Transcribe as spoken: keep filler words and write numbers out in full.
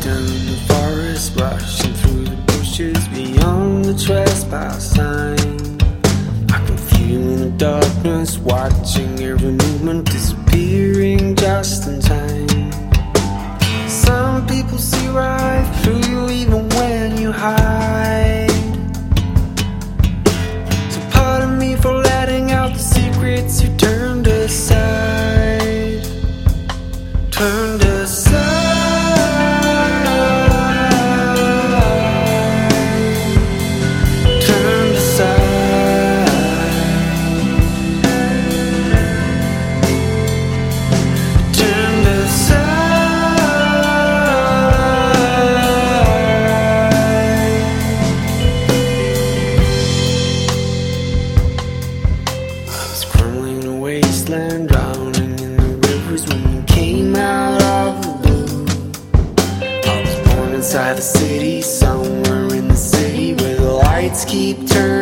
down in the forest, rushing through the bushes beyond the trespass sign. I can feel in the darkness, watching every movement disappearing just in time. Some people see right through you even when you hide. So pardon me for letting out the secrets you turned aside. Turned aside. Turned aside. Turned aside. I was crumbling in a wasteland, drowning in the rivers when you came out of the blue. I was born inside the city, somewhere in the city where the lights keep turning.